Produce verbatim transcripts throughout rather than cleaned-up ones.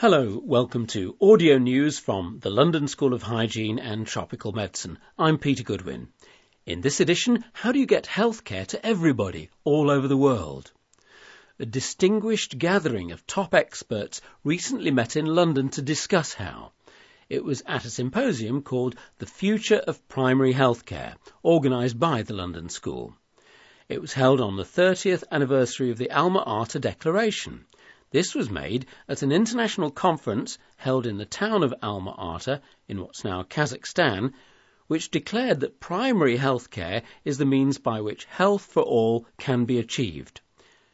Hello, welcome to audio news from the London School of Hygiene and Tropical Medicine. I'm Peter Goodwin. In this edition, how do you get healthcare to everybody all over the world? A distinguished gathering of top experts recently met in London to discuss how. It was at a symposium called The Future of Primary Healthcare, organised by the London School. It was held on the thirtieth anniversary of the Alma Ata Declaration. This was made at an international conference held in the town of Alma Ata, in what's now Kazakhstan, which declared that primary health care is the means by which health for all can be achieved.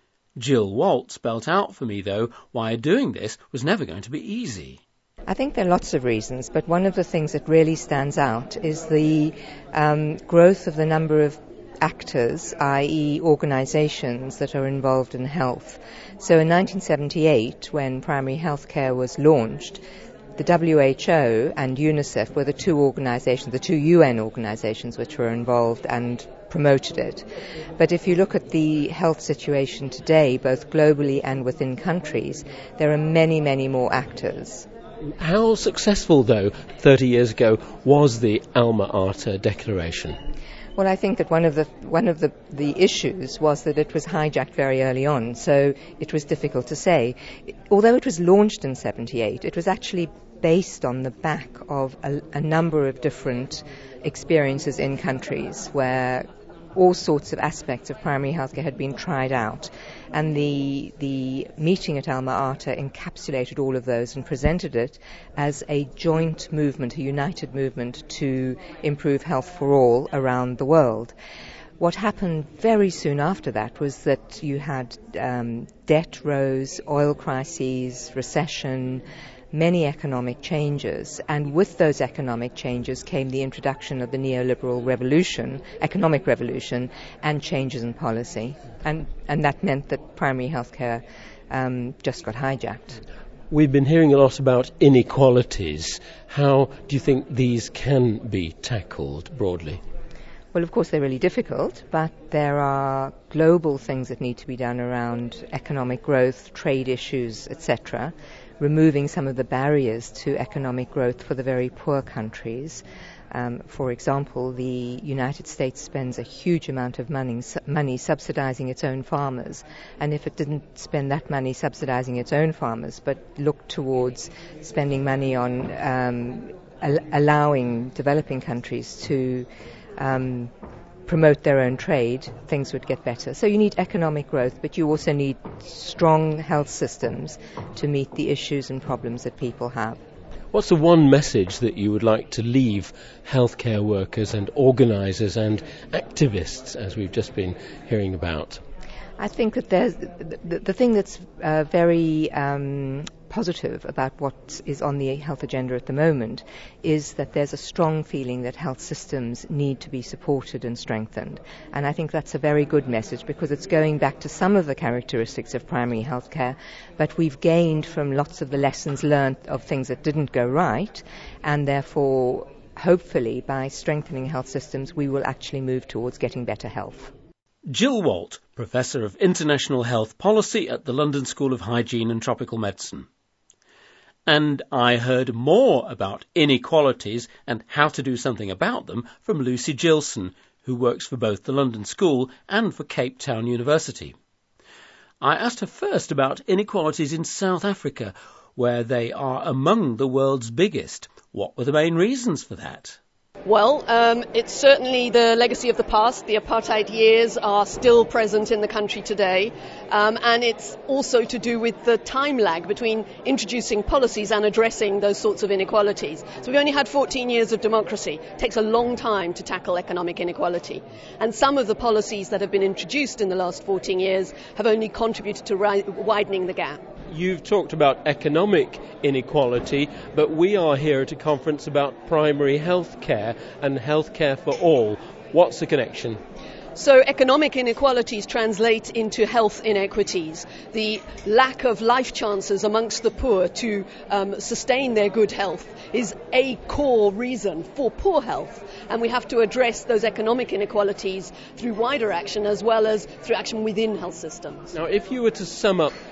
Jill Walt spelt out for me, though, why doing this was never going to be easy. I think there are lots of reasons, but one of the things that really stands out is the um, growth of the number of actors, that is organisations that are involved in health. So in nineteen seventy-eight, when primary health care was launched, the W H O and UNICEF were the two organisations, the two U N organisations which were involved and promoted it. But if you look at the health situation today, both globally and within countries, there are many, many more actors. How successful, though, thirty years ago, was the Alma Ata Declaration? Well, I think that one of the one of the, the issues was that it was hijacked very early on, so it was difficult to say. Although it was launched in seventy-eight, it was actually based on the back of a, a number of different experiences in countries where all sorts of aspects of primary healthcare had been tried out. And the the meeting at Alma Ata encapsulated all of those and presented it as a joint movement, a united movement to improve health for all around the world. What happened very soon after that was that you had um, debt rose, oil crises, recession, many economic changes, and with those economic changes came the introduction of the neoliberal revolution, economic revolution, and changes in policy, and and that meant that primary healthcare um, just got hijacked. We've been hearing a lot about inequalities. How do you think these can be tackled broadly? Well, of course, they're really difficult, but there are global things that need to be done around economic growth, trade issues, et cetera, removing some of the barriers to economic growth for the very poor countries. Um, for example, the United States spends a huge amount of money, su- money subsidizing its own farmers, and if it didn't spend that money subsidizing its own farmers, but look towards spending money on um, al- allowing developing countries to um, promote their own trade, things would get better. So you need economic growth, but you also need strong health systems to meet the issues and problems that people have. What's the one message that you would like to leave healthcare workers and organisers and activists, as we've just been hearing about? I think that there's the, the, the thing that's uh, very um, positive about what is on the health agenda at the moment is that there's a strong feeling that health systems need to be supported and strengthened. And I think that's a very good message because it's going back to some of the characteristics of primary health care, but we've gained from lots of the lessons learned of things that didn't go right, and therefore, hopefully, by strengthening health systems, we will actually move towards getting better health. Jill Walt, Professor of International Health Policy at the London School of Hygiene and Tropical Medicine. And I heard more about inequalities and how to do something about them from Lucy Gilson, who works for both the London School and for Cape Town University. I asked her first about inequalities in South Africa, where they are among the world's biggest. What were the main reasons for that? Well, um, it's certainly the legacy of the past. The apartheid years are still present in the country today. Um, and it's also to do with the time lag between introducing policies and addressing those sorts of inequalities. So we've only had fourteen years of democracy. It takes a long time to tackle economic inequality. And some of the policies that have been introduced in the last fourteen years have only contributed to ri- widening the gap. You've talked about economic inequality, but we are here at a conference about primary health care and health care for all. What's the connection? So economic inequalities translate into health inequities. The lack of life chances amongst the poor to um, sustain their good health is a core reason for poor health. And we have to address those economic inequalities through wider action as well as through action within health systems. Now, if you were to sum up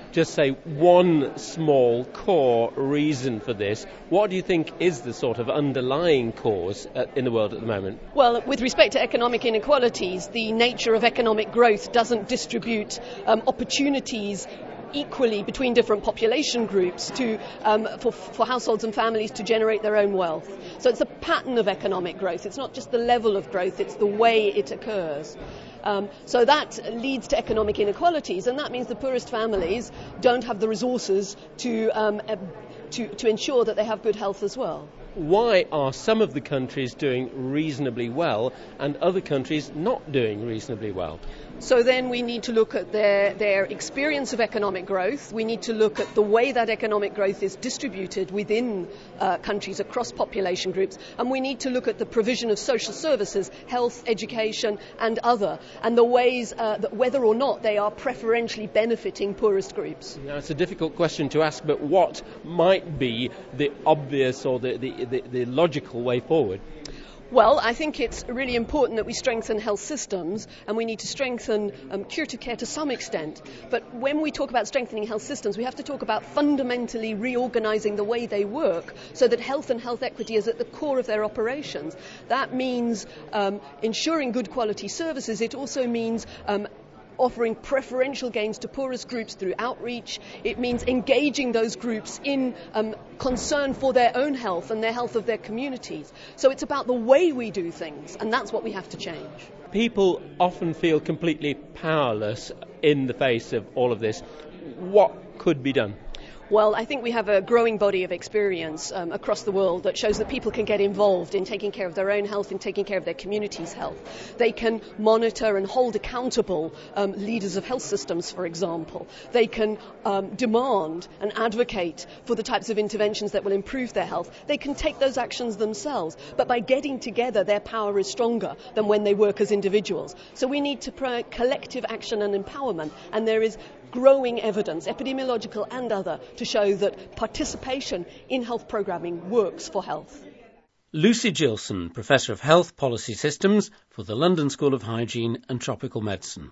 just say one small core reason for this, what do you think is the sort of underlying cause uh, in the world at the moment? Well, with respect to economic inequalities, the nature of economic growth doesn't distribute um, opportunities equally between different population groups to um, for, for households and families to generate their own wealth. So it's a pattern of economic growth. It's not just the level of growth, it's the way it occurs. Um, so that leads to economic inequalities, and that means the poorest families don't have the resources to, um, uh, to, to ensure that they have good health as well. Why are some of the countries doing reasonably well and other countries not doing reasonably well? So then we need to look at their, their experience of economic growth. We need to look at the way that economic growth is distributed within uh, countries across population groups. And we need to look at the provision of social services, health, education and other, and the ways uh, that whether or not they are preferentially benefiting poorest groups. Now, it's a difficult question to ask, but what might be the obvious or the, the, the, the logical way forward? Well, I think it's really important that we strengthen health systems, and we need to strengthen um, curative care to some extent. But when we talk about strengthening health systems, we have to talk about fundamentally reorganising the way they work so that health and health equity is at the core of their operations. That means um, ensuring good quality services. It also means um, offering preferential gains to poorest groups through outreach. It means engaging those groups in um, concern for their own health and their health of their communities. So it's about the way we do things, and that's what we have to change. People often feel completely powerless in the face of all of this. What could be done? Well, I think we have a growing body of experience um, across the world that shows that people can get involved in taking care of their own health and taking care of their community's health. They can monitor and hold accountable um, leaders of health systems, for example. They can um, demand and advocate for the types of interventions that will improve their health. They can take those actions themselves, but by getting together, their power is stronger than when they work as individuals. So we need to promote collective action and empowerment, and there is growing evidence, epidemiological and other, to show that participation in health programming works for health. Lucy Gilson, Professor of Health Policy Systems for the London School of Hygiene and Tropical Medicine.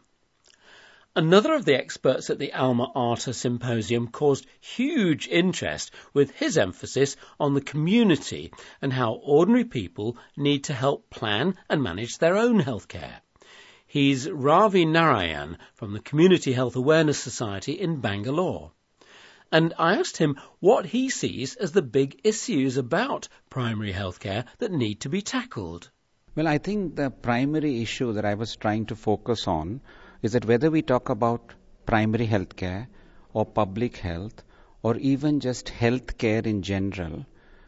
Another of the experts at the Alma Ata Symposium caused huge interest with his emphasis on the community and how ordinary people need to help plan and manage their own healthcare. He's Ravi Narayan from the Community Health Awareness Society in Bangalore. And I asked him what he sees as the big issues about primary healthcare that need to be tackled. Well, I think the primary issue that I was trying to focus on is that whether we talk about primary healthcare or public health or even just healthcare in general,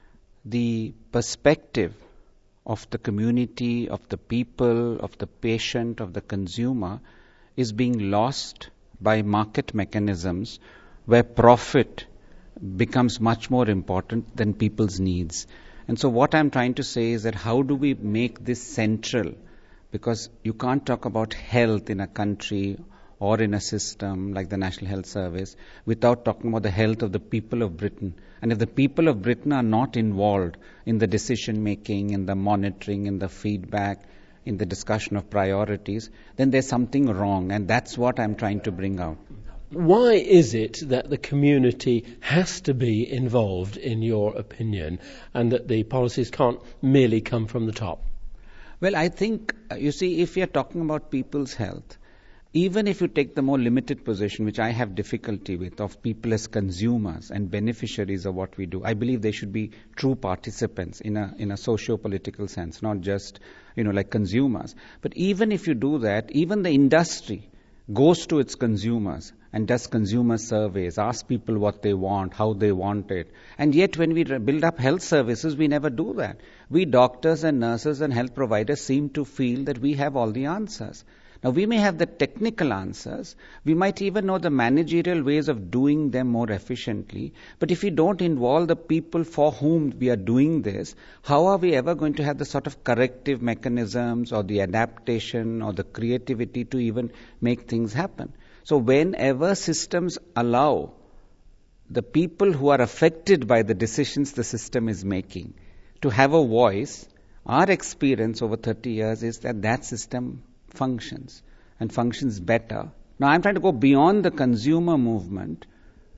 the perspective of the community, of the people, of the patient, of the consumer is being lost by market mechanisms where profit becomes much more important than people's needs. And so what I'm trying to say is that how do we make this central? Because you can't talk about health in a country or in a system like the National Health Service without talking about the health of the people of Britain. And if the people of Britain are not involved in the decision making, in the monitoring, in the feedback, in the discussion of priorities, then there's something wrong. And that's what I'm trying to bring out. Why is it that the community has to be involved, in your opinion, and that the policies can't merely come from the top? Well, I think, you see, if you're talking about people's health, even if you take the more limited position, which I have difficulty with, of people as consumers and beneficiaries of what we do, I believe they should be true participants in a in a socio-political sense, not just, you know, like consumers. But even if you do that, even the industry goes to its consumers and does consumer surveys, asks people what they want, how they want it. And yet when we build up health services, we never do that. We doctors and nurses and health providers seem to feel that we have all the answers. Now, we may have the technical answers. We might even know the managerial ways of doing them more efficiently. But if we don't involve the people for whom we are doing this, how are we ever going to have the sort of corrective mechanisms or the adaptation or the creativity to even make things happen? So whenever systems allow the people who are affected by the decisions the system is making to have a voice, our experience over thirty years is that that system functions and functions better. Now I'm trying to go beyond the consumer movement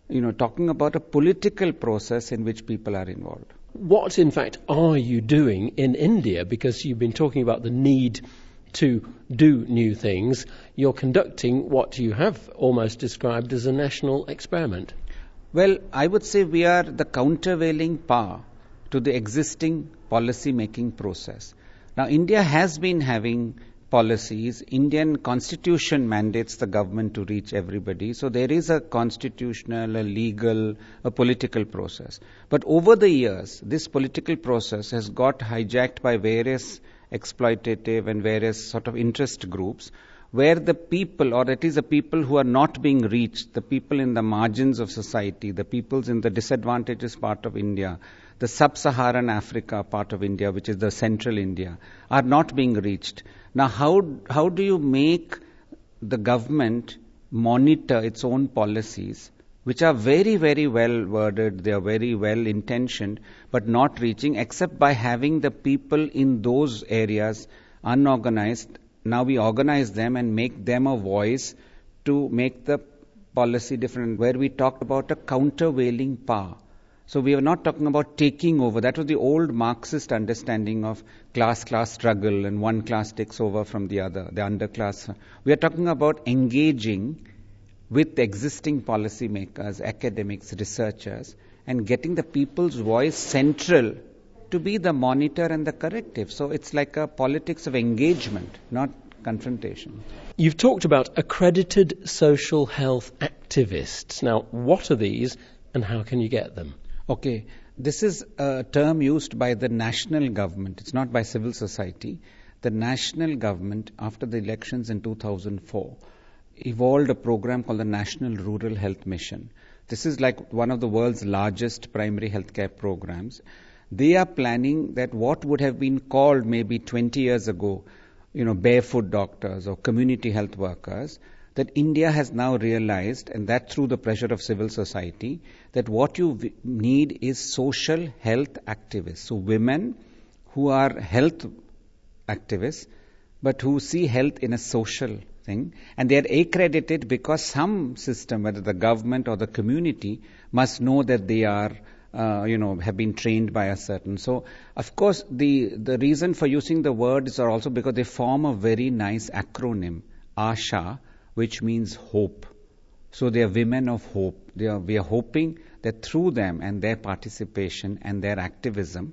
you know, talking about a political process in which people are involved. What, in fact, are you doing in India? Because you've been talking about the need to do new things. You're conducting what you have almost described as a national experiment. Well, I would say we are the countervailing power to the existing policy-making process. Now, India has been having policies. Indian constitution mandates the government to reach everybody. So there is a constitutional, a legal, a political process. But over the years, this political process has got hijacked by various exploitative and various sort of interest groups, where the people, or at least the people who are not being reached, the people in the margins of society, the peoples in the disadvantaged part of India, the sub-Saharan Africa part of India, which is the central India, are not being reached. Now, how how do you make the government monitor its own policies, which are very, very well worded, they are very well intentioned, but not reaching, except by having the people in those areas unorganized? Now we organize them and make them a voice to make the policy different, where we talked about a countervailing power. So we are not talking about taking over. That was the old Marxist understanding of class-class struggle, and one class takes over from the other, the underclass. We are talking about engaging with existing policymakers, academics, researchers, and getting the people's voice central to be the monitor and the corrective. So it's like a politics of engagement, not confrontation. You've talked about accredited social health activists. Now, what are these and how can you get them? Okay, this is a term used by the national government. It's not by civil society. The national government, after the elections in two thousand four, evolved a program called the National Rural Health Mission. This is like one of the world's largest primary healthcare programs. They are planning that what would have been called maybe twenty years ago, you know, barefoot doctors or community health workers, that India has now realized, and that through the pressure of civil society, that what you v- need is social health activists. So women who are health activists, but who see health in a social thing, and they are accredited because some system, whether the government or the community, must know that they are Uh, you know, have been trained by a certain. So, of course, the, the reason for using the words are also because they form a very nice acronym, ASHA, which means hope. So they are women of hope. They are, we are hoping that through them and their participation and their activism,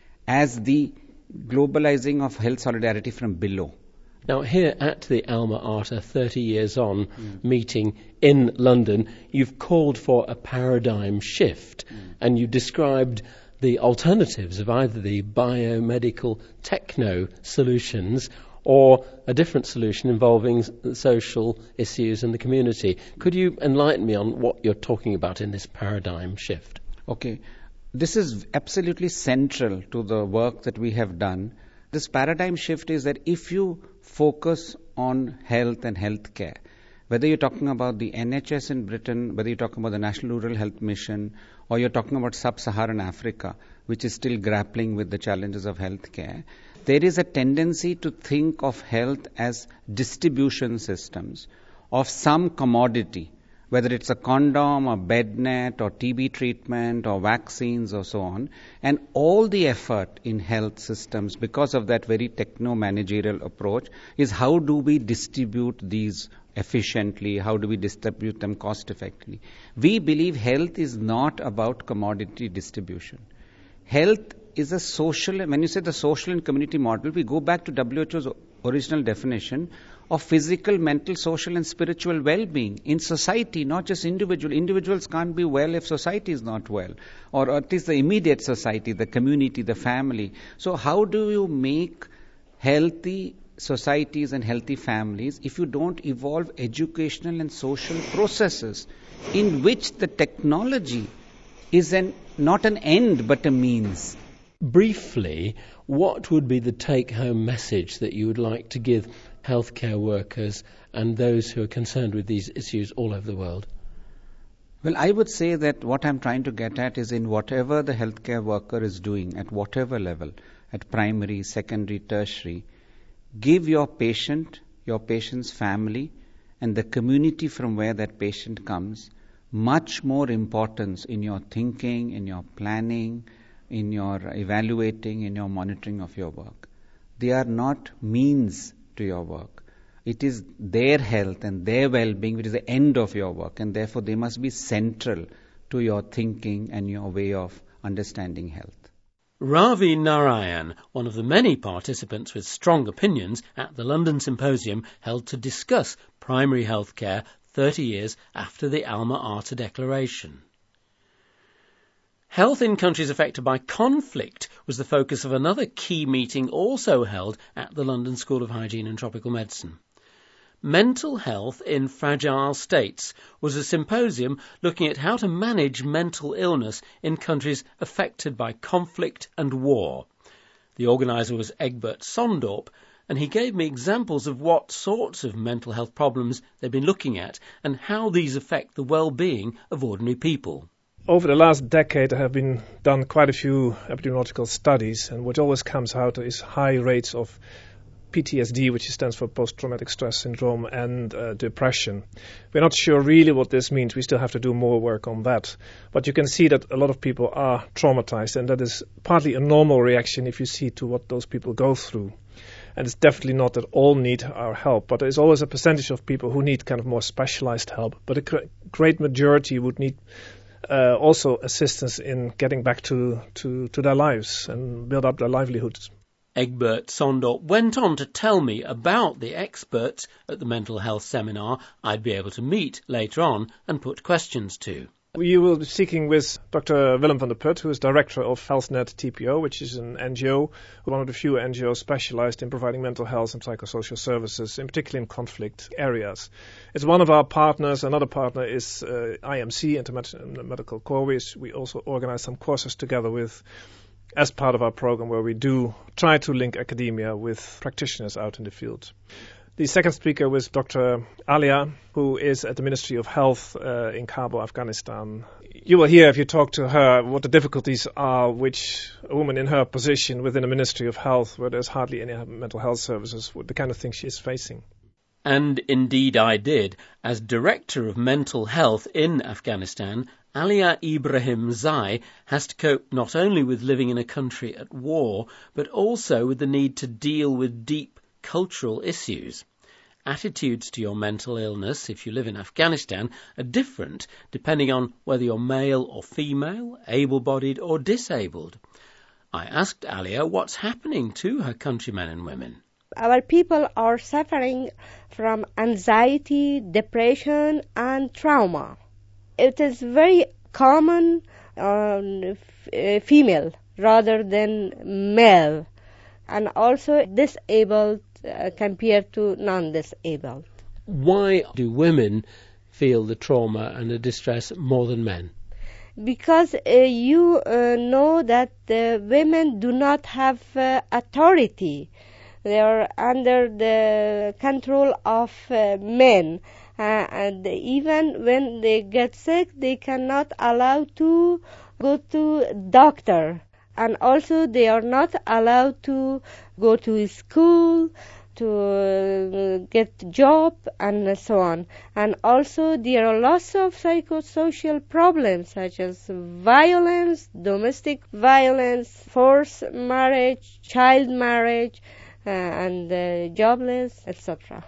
as the globalizing of health solidarity from below. Now, here at the Alma Ata thirty years on mm. meeting in London, you've called for a paradigm shift, mm. and you described the alternatives of either the biomedical techno solutions or a different solution involving social issues in the community. Could you enlighten me on what you're talking about in this paradigm shift? Okay. This is absolutely central to the work that we have done. This paradigm shift is that if you focus on health and healthcare, whether you're talking about the N H S in Britain, whether you're talking about the National Rural Health Mission, or you're talking about sub-Saharan Africa, which is still grappling with the challenges of healthcare, there is a tendency to think of health as distribution systems of some commodity, whether it's a condom or bed net or T B treatment or vaccines or so on. And all the effort in health systems, because of that very techno-managerial approach, is how do we distribute these efficiently, how do we distribute them cost effectively. We believe health is not about commodity distribution. Health is a social, when you say the social and community model, we go back to W H O's original definition of physical, mental, social and spiritual well-being in society, not just individual. Individuals can't be well if society is not well, or at least the immediate society, the community, the family. So how do you make healthy societies and healthy families if you don't evolve educational and social processes in which the technology is an, not an end but a means? Briefly, what would be the take-home message that you would like to give healthcare workers and those who are concerned with these issues all over the world? Well, I would say that what I'm trying to get at is in whatever the healthcare worker is doing, at whatever level, at primary, secondary, tertiary, give your patient, your patient's family, and the community from where that patient comes much more importance in your thinking, in your planning, in your evaluating, in your monitoring of your work. They are not means to your work. It is their health and their well-being which is the end of your work, and therefore they must be central to your thinking and your way of understanding health. Ravi Narayan, one of the many participants with strong opinions at the London Symposium held to discuss primary health care thirty years after the Alma Ata Declaration. Health in countries affected by conflict was the focus of another key meeting also held at the London School of Hygiene and Tropical Medicine. Mental Health in Fragile States was a symposium looking at how to manage mental illness in countries affected by conflict and war. The organiser was Egbert Sondorp, and he gave me examples of what sorts of mental health problems they've been looking at and how these affect the well-being of ordinary people. Over the last decade, there have been done quite a few epidemiological studies, and what always comes out is high rates of P T S D, which stands for post-traumatic stress syndrome, and uh, depression. We're not sure really what this means. We still have to do more work on that. But you can see that a lot of people are traumatized, and that is partly a normal reaction if you see to what those people go through. And it's definitely not that all need our help, but there's always a percentage of people who need kind of more specialized help. But a cr- great majority would need uh, also assistance in getting back to, to, to their lives and build up their livelihoods. Egbert Sondorp went on to tell me about the experts at the mental health seminar I'd be able to meet later on and put questions to. We will be speaking with Doctor Willem van der Put, who is director of HealthNet T P O, which is an N G O, one of the few N G Os specialized in providing mental health and psychosocial services, in particular in conflict areas. It's one of our partners. Another partner is uh, I M C, Intermedical Medical Corps. We also organize some courses together with as part of our program where we do try to link academia with practitioners out in the field. The second speaker was Doctor Alia, who is at the Ministry of Health uh, in Kabul, Afghanistan. You will hear, if you talk to her, what the difficulties are which a woman in her position within the Ministry of Health, where there's hardly any mental health services, the kind of things she is facing. And indeed I did. As Director of Mental Health in Afghanistan, Alia Ibrahim Zai has to cope not only with living in a country at war, but also with the need to deal with deep cultural issues. Attitudes to your mental illness, if you live in Afghanistan, are different depending on whether you're male or female, able-bodied or disabled. I asked Alia what's happening to her countrymen and women. Our people are suffering from anxiety, depression, and trauma. It is very common on f- female rather than male, and also disabled uh, compared to non-disabled. Why do women feel the trauma and the distress more than men? Because uh, you uh, know that the women do not have uh, authority. They are under the control of uh, men. Uh, and even when they get sick, they cannot allow to go to doctor. And also they are not allowed to go to school, to uh, get job, and so on. And also there are lots of psychosocial problems such as violence, domestic violence, forced marriage, child marriage, uh, and uh, jobless, et cetera.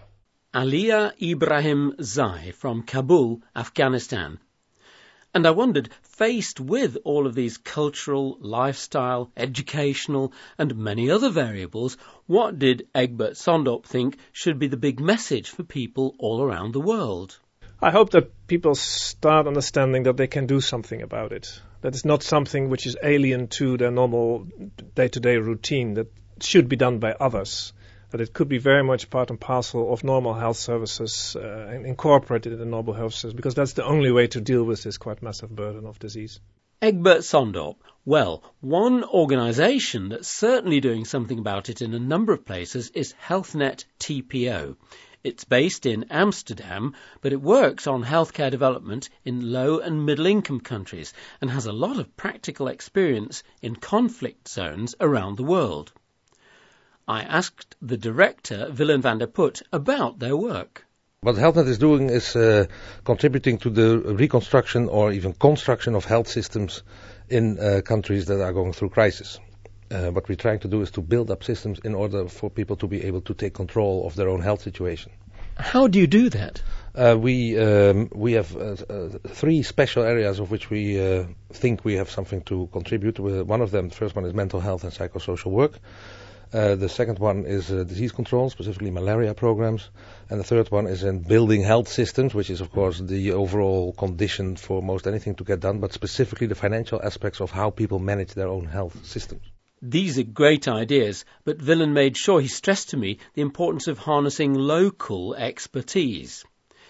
Alia Ibrahim Zai from Kabul, Afghanistan. And I wondered, faced with all of these cultural, lifestyle, educational and many other variables, what did Egbert Sondorp think should be the big message for people all around the world? I hope that people start understanding that they can do something about it. That it's not something which is alien to their normal day-to-day routine, that should be done by others. That it could be very much part and parcel of normal health services uh, and incorporated in the normal health services, because that's the only way to deal with this quite massive burden of disease. Egbert Sondorp. Well, one organisation that's certainly doing something about it in a number of places is HealthNet T P O. It's based in Amsterdam, but it works on healthcare development in low and middle income countries and has a lot of practical experience in conflict zones around the world. I asked the director, Willem van der Put, about their work. What HealthNet is doing is uh, contributing to the reconstruction or even construction of health systems in uh, countries that are going through crisis. Uh, what we're trying to do is to build up systems in order for people to be able to take control of their own health situation. How do you do that? Uh, we um, we have uh, uh, three special areas of which we uh, think we have something to contribute. Uh, one of them, the first one is mental health and psychosocial work. Uh, the second one is uh, disease control, specifically malaria programs. And the third one is in building health systems, which is, of course, the overall condition for most anything to get done, but specifically the financial aspects of how people manage their own health systems. These are great ideas, but Willem made sure he stressed to me the importance of harnessing local expertise.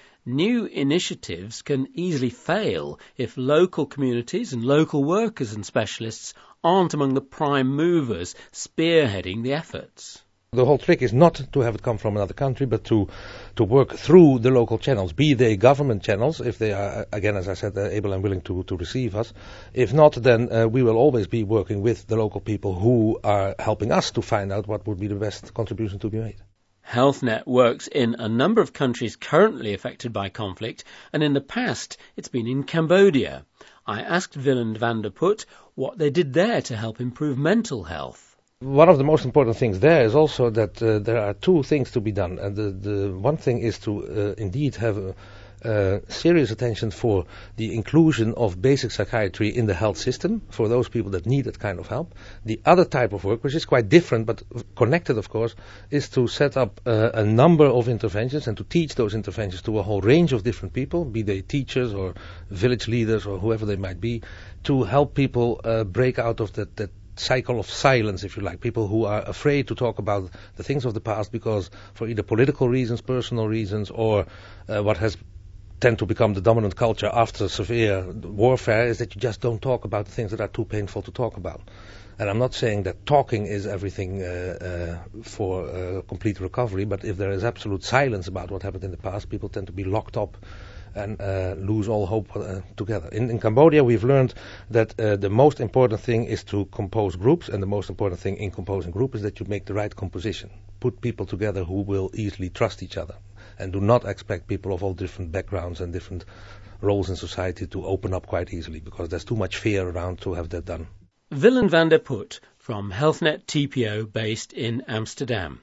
New initiatives can easily fail if local communities and local workers and specialists aren't among the prime movers spearheading the efforts. The whole trick is not to have it come from another country, but to to work through the local channels, be they government channels, if they are, again, as I said, uh, able and willing to, to receive us. If not, then uh, we will always be working with the local people who are helping us to find out what would be the best contribution to be made. HealthNet works in a number of countries currently affected by conflict, and in the past it's been in Cambodia. I asked Willem van der Put what they did there to help improve mental health. One of the most important things there is also that uh, there are two things to be done. And the, the one thing is to uh, indeed have a, uh, serious attention for the inclusion of basic psychiatry in the health system for those people that need that kind of help. The other type of work, which is quite different but connected, of course, is to set up uh, a number of interventions and to teach those interventions to a whole range of different people, be they teachers or village leaders or whoever they might be, to help people uh, break out of that, that cycle of silence, if you like, people who are afraid to talk about the things of the past because for either political reasons, personal reasons, or uh, what has tend to become the dominant culture after severe warfare is that you just don't talk about the things that are too painful to talk about. And I'm not saying that talking is everything uh, uh, for uh, complete recovery, but if there is absolute silence about what happened in the past, people tend to be locked up and uh, lose all hope uh, together. In, in Cambodia, we've learned that uh, the most important thing is to compose groups, and the most important thing in composing groups is that you make the right composition. Put people together who will easily trust each other, and do not expect people of all different backgrounds and different roles in society to open up quite easily, because there's too much fear around to have that done. Willem van der Put from HealthNet T P O based in Amsterdam.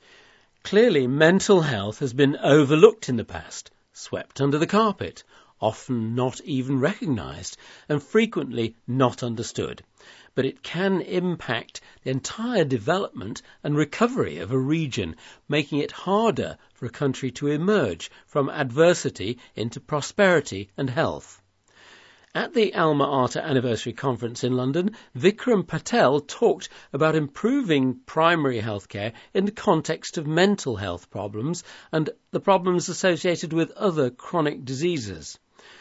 Clearly, mental health has been overlooked in the past, swept under the carpet, often not even recognised, and frequently not understood. But it can impact the entire development and recovery of a region, making it harder for a country to emerge from adversity into prosperity and health. At the Alma Ata Anniversary Conference in London, Vikram Patel talked about improving primary healthcare in the context of mental health problems and the problems associated with other chronic diseases.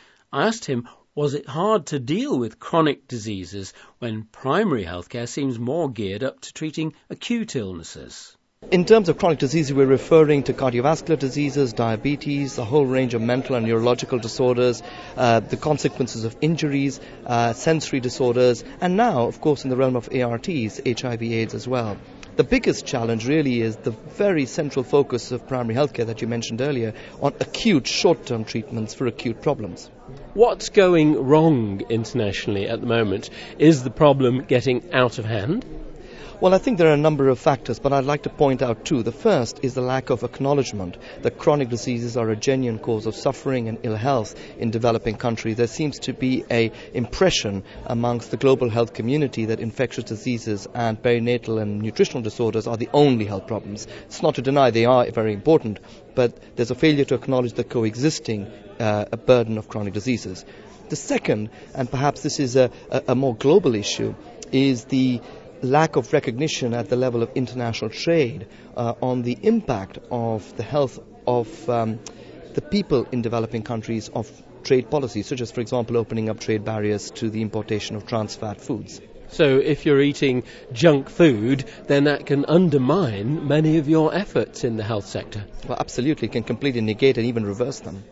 I asked him, was it hard to deal with chronic diseases when primary healthcare seems more geared up to treating acute illnesses? In terms of chronic diseases, we're referring to cardiovascular diseases, diabetes, a whole range of mental and neurological disorders, uh, the consequences of injuries, uh, sensory disorders, and now, of course, in the realm of A R Ts, H I V AIDS as well. The biggest challenge really is the very central focus of primary healthcare that you mentioned earlier on acute short-term treatments for acute problems. What's going wrong internationally at the moment? Is the problem getting out of hand? Well, I think there are a number of factors, but I'd like to point out two. The first is the lack of acknowledgement that chronic diseases are a genuine cause of suffering and ill health in developing countries. There seems to be an impression amongst the global health community that infectious diseases and perinatal and nutritional disorders are the only health problems. It's not to deny they are very important, but there's a failure to acknowledge the coexisting uh, a burden of chronic diseases. The second, and perhaps this is a, a, a more global issue, is the lack of recognition at the level of international trade uh, on the impact of the health of um, the people in developing countries of trade policies, such as, for example, opening up trade barriers to the importation of trans fat foods. So if you're eating junk food, then that can undermine many of your efforts in the health sector. Well, absolutely, it can completely negate and even reverse them.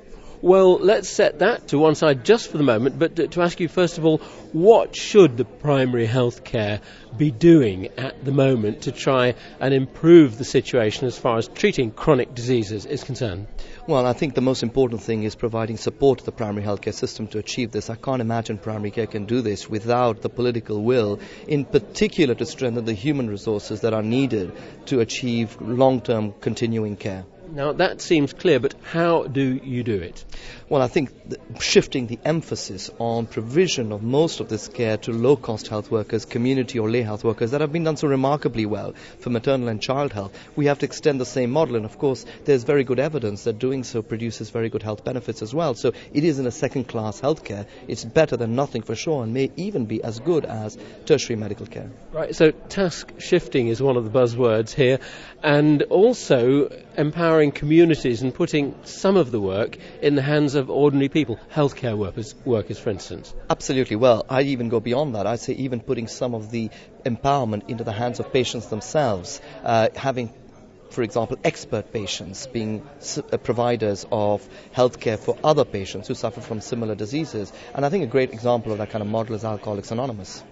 Well, let's set that to one side just for the moment, but to, to ask you first of all, what should the primary health care be doing at the moment to try and improve the situation as far as treating chronic diseases is concerned? Well, I think the most important thing is providing support to the primary healthcare system to achieve this. I can't imagine primary care can do this without the political will, in particular to strengthen the human resources that are needed to achieve long-term continuing care. Now, that seems clear, but how do you do it? Well, I think th- shifting the emphasis on provision of most of this care to low-cost health workers, community or lay health workers that have been done so remarkably well for maternal and child health, we have to extend the same model. And, of course, there's very good evidence that doing so produces very good health benefits as well. So it isn't a second-class health care. It's better than nothing for sure, and may even be as good as tertiary medical care. Right, so task shifting is one of the buzzwords here, and also empowering communities and putting some of the work in the hands of ordinary people, healthcare workers, workers, for instance. Absolutely. Well, I even go beyond that. I say even putting some of the empowerment into the hands of patients themselves, uh, having, for example, expert patients being s- uh, providers of healthcare for other patients who suffer from similar diseases. And I think a great example of that kind of model is Alcoholics Anonymous.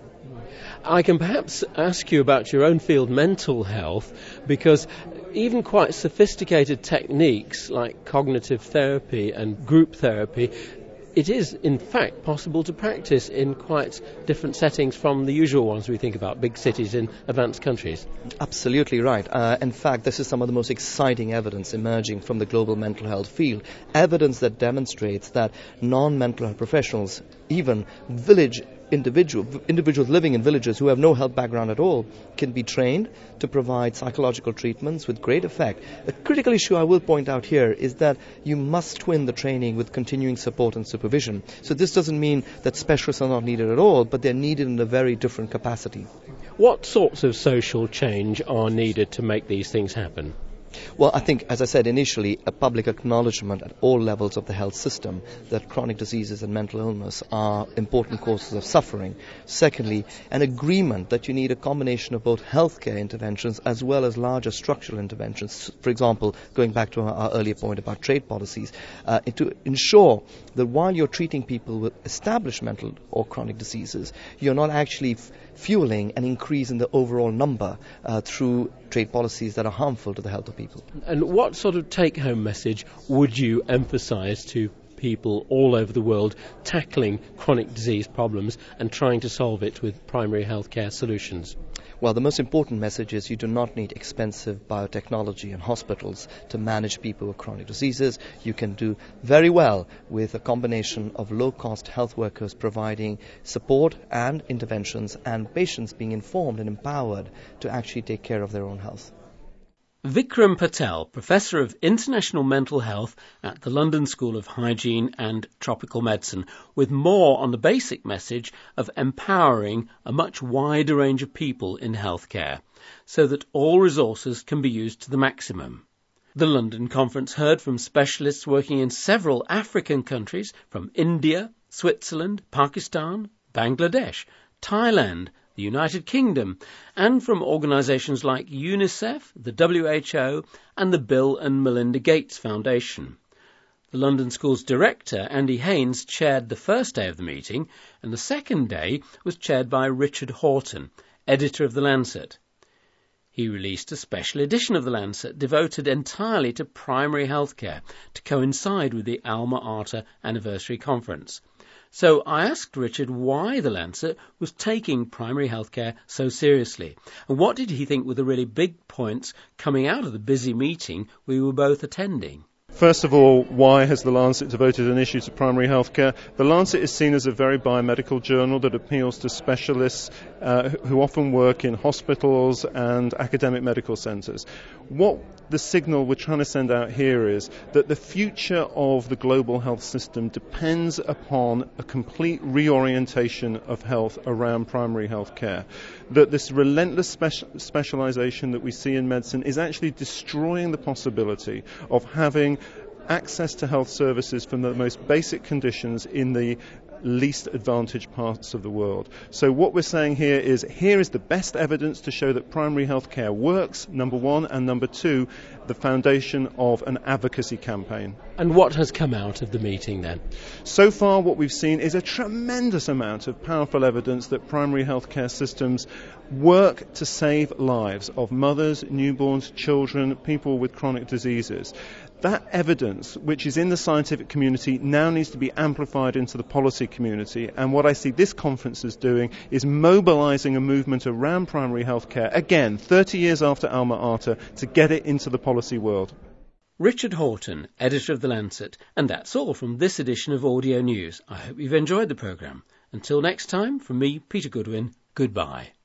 I can perhaps ask you about your own field, mental health, because even quite sophisticated techniques like cognitive therapy and group therapy, it is in fact possible to practice in quite different settings from the usual ones we think about, big cities in advanced countries. Absolutely right. Uh, in fact, this is some of the most exciting evidence emerging from the global mental health field. Evidence that demonstrates that non-mental health professionals, even village individual, individuals living in villages who have no health background at all, can be trained to provide psychological treatments with great effect. A critical issue I will point out here is that you must twin the training with continuing support and supervision. So this doesn't mean that specialists are not needed at all, but they're needed in a very different capacity. What sorts of social change are needed to make these things happen? Well, I think, as I said initially, a public acknowledgement at all levels of the health system that chronic diseases and mental illness are important causes of suffering. Secondly, an agreement that you need a combination of both healthcare interventions as well as larger structural interventions. For example, going back to our, our earlier point about trade policies, uh, to ensure that while you're treating people with established mental or chronic diseases, you're not actually f- fueling an increase in the overall number uh, through trade policies that are harmful to the health of people. And what sort of take-home message would you emphasise to people all over the world tackling chronic disease problems and trying to solve it with primary healthcare solutions? Well, the most important message is you do not need expensive biotechnology and hospitals to manage people with chronic diseases. You can do very well with a combination of low-cost health workers providing support and interventions, and patients being informed and empowered to actually take care of their own health. Vikram Patel, Professor of International Mental Health at the London School of Hygiene and Tropical Medicine, with more on the basic message of empowering a much wider range of people in healthcare, so that all resources can be used to the maximum. The London conference heard from specialists working in several African countries, from India, Switzerland, Pakistan, Bangladesh, Thailand, the United Kingdom, and from organisations like UNICEF, the W H O, and the Bill and Melinda Gates Foundation. The London School's director, Andy Haynes, chaired the first day of the meeting, and the second day was chaired by Richard Horton, editor of The Lancet. He released a special edition of The Lancet devoted entirely to primary healthcare to coincide with the Alma-Ata Anniversary Conference. So I asked Richard why The Lancet was taking primary healthcare so seriously, and what did he think were the really big points coming out of the busy meeting we were both attending. First of all, why has The Lancet devoted an issue to primary healthcare? The Lancet is seen as a very biomedical journal that appeals to specialists uh, who often work in hospitals and academic medical centres. What the signal we're trying to send out here is that the future of the global health system depends upon a complete reorientation of health around primary health care. That this relentless speci- specialisation that we see in medicine is actually destroying the possibility of having access to health services from the most basic conditions in the least advantaged parts of the world. So what we're saying here is, here is the best evidence to show that primary health care works, number one, and number two, the foundation of an advocacy campaign. And what has come out of the meeting then? So far what we've seen is a tremendous amount of powerful evidence that primary health care systems work to save lives of mothers, newborns, children, people with chronic diseases. That evidence, which is in the scientific community, now needs to be amplified into the policy community. And what I see this conference as doing is mobilising a movement around primary health care, again, thirty years after Alma Ata, to get it into the policy world. Richard Horton, editor of The Lancet. And that's all from this edition of Audio News. I hope you've enjoyed the programme. Until next time, from me, Peter Goodwin, goodbye.